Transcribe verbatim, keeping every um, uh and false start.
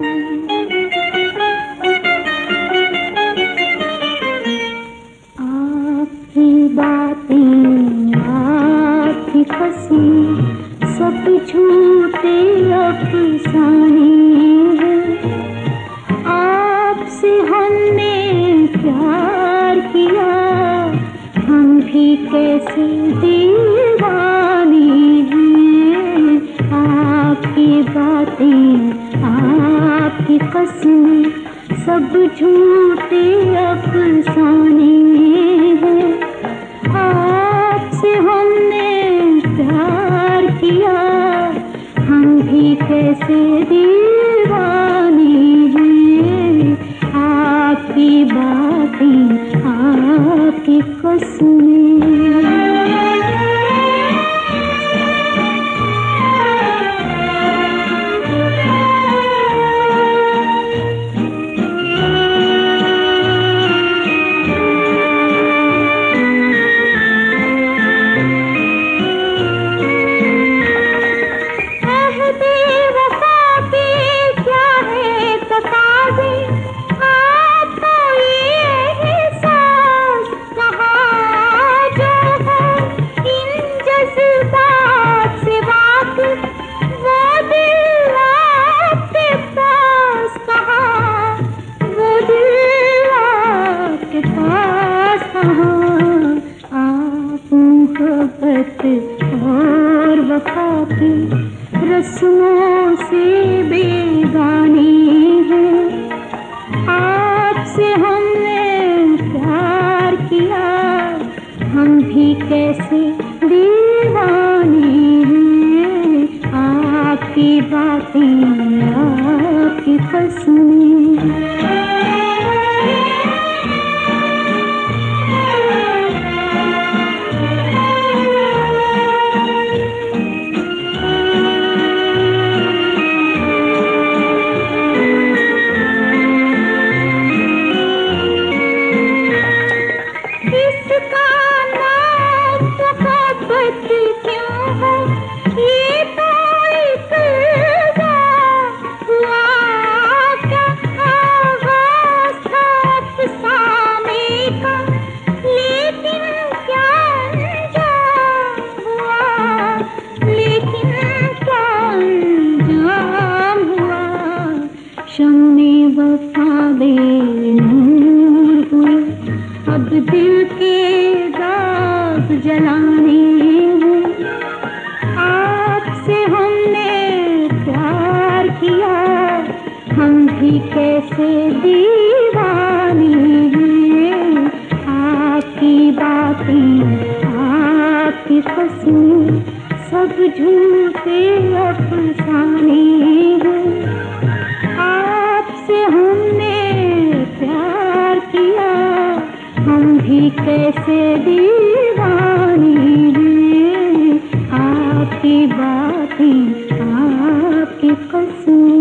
सब झूठे अफसाने हैं। आपसे हमने प्यार किया, हम भी कैसे दीवाने हैं। आपकी बातें, आपकी कसमें, सब झूठे अफसाने हैं। आपसे हमने प्यार किया, हम भी कैसे दीवाने हैं। आपकी बातें, आपकी कसमें। और वफा की रस्मों से बेगाने हैं। आपसे हमने प्यार किया, हम भी कैसे दीवाने हैं। आपकी बातें, आपकी कसमें। शम्मे वफा बेनूर हुए, अब दिल के दाग जलाने हैं। आपसे हमने प्यार किया, हम भी कैसे दीवाने हैं। आपकी बातें, आपकी कसमें, सब झूठे अफसाने हैं। आपसे हमने प्यार किया, हम भी कैसे दीवाने हैं। आपकी बातें, आपकी कसमें।